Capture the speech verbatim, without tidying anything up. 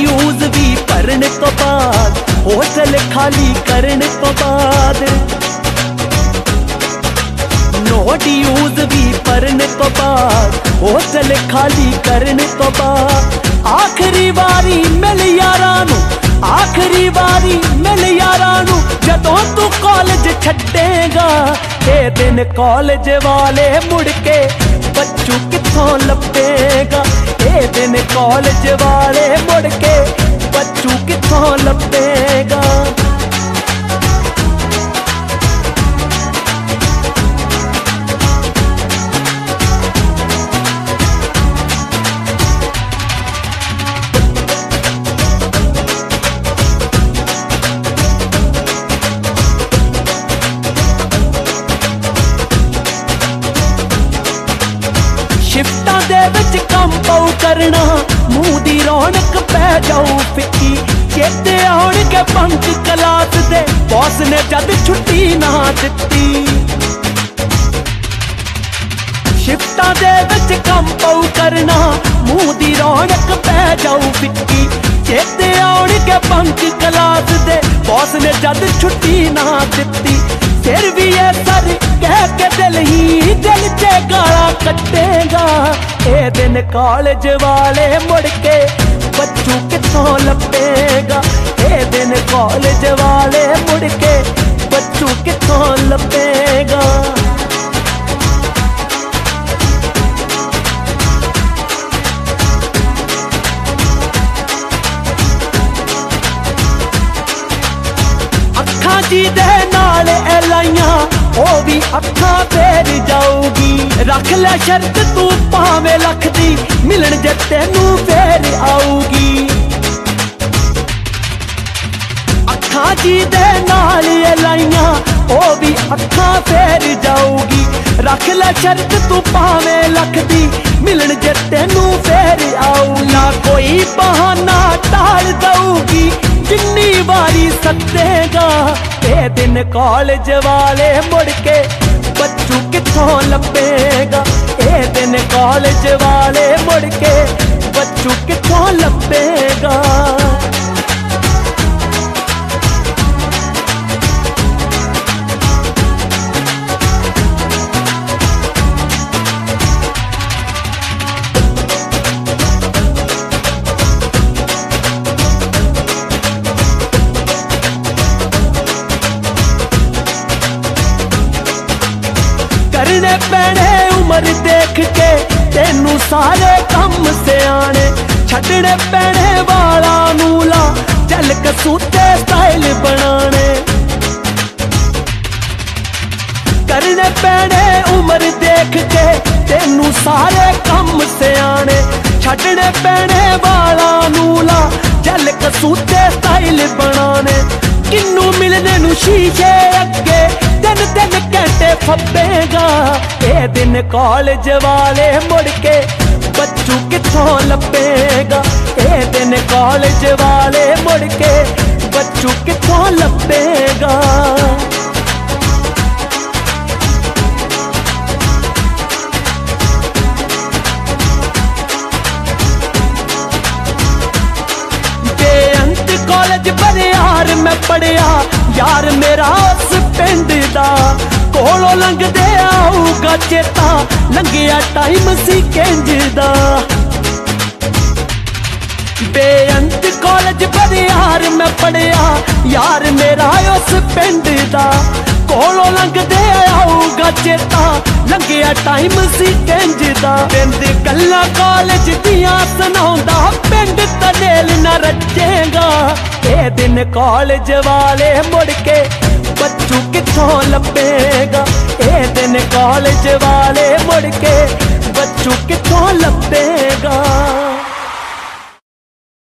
Dues भी भरने तो बाद, होटल खाली करने तो बाद, नो ड्यूज भी भरने तो बाद, होटल खाली करने तो बाद, आखिरी वारी मिल यारां नूं, आखिरी वारी मिल यारां नूं, जदों तू कॉलेज छड्डेगा। ये दिन कॉलेज वाले मुड़ के बच्चू कित्थों लभेगा, ये दिन कॉलेज वाले मुड़ के बच्चू कित्थों लभेगा। शिफ्टां दे विच काम पाऊ करना, मूंह दी रौनक पै जाऊ फिक्की, चेते आउणगे बंक क्लास दे, बॉस ने जद छुट्टी ना दित्ती। शिफ्टां दे विच काम पाऊ करना, मूंह दी रौनक पै जाऊ फिक्की, चेते आउणगे बंक क्लास दे, बॉस ने जद छुट्टी ना दित्ती। फिर भी ये सर कह के दिल ही दिल च गाला कटेगा। ये दिन कॉलेज वाले मुड़ के बच्चू कित्थों लभेगा, ये दिन कॉलेज वाले मुड़ के बच्चू कित्थों लभेगा। अखां जी दे नाल लाइयां, ओ भी अखां फेर जाऊगी, रख ले शर्त तू भावें लख दी, मिलन जे तेनू फेर आऊगी। अखां जी दे नाल लाइयां, ओ भी अखां फेर जाऊगी, रख ले शर्त तू भावें लख दी, मिलन जे तेनू फेर आऊ। ना कोई बहाना टाल दऊगी, जिन्नी बारी सद्देगा। ये दिन कॉलेज वाले मुड़ के बच्चू कित्थों लभेगा, ये दिन कॉलेज वाले मुड़ के बच्चू कित्थों लभेगा। करने पैणे उम्र देख के तेनू सारे कम सियाने, छड्डने पैणे वाला नूला चल कसूते स्टाइल बनाने। करने पैणे उम्र देख के तेनू सारे कम सियाने, छड्डने पैणे वाला नूला चल कसूते स्टाइल बनाने। किन्नू मिलने नू शीशे अगे दिन दिन घंटे फब्बेगा। ये दिन कॉलेज वाले मुड़ के बच्चू कित्थों लभेगा, ये दिन कॉलेज वाले मुड़ के बच्चू कित्थों लभेगा। बेअंत कॉलेज बरियार मैं पढ़िया, यार मेरा उस पिंड दा, कोलों लंघदे आऊगा चेता, लंघिया टाइम सी किंज दा। बेअंत कॉलेज बरियार मैं पढ़िया, यार मेरा उस पिंड दा, कोलों लंघदे आऊगा चेता, लंघिया टाइम सी किंज दा। पिंड गल्लां कॉलेज दियां सुणाउंदा, पिंड तनेल ना रचेगा। ये दिन कॉलेज वाले मुड़ के बच्चू कित्थों लभेगा, ये दिन कॉलेज वाले मुड़ के बच्चू कित्थों लभेगा।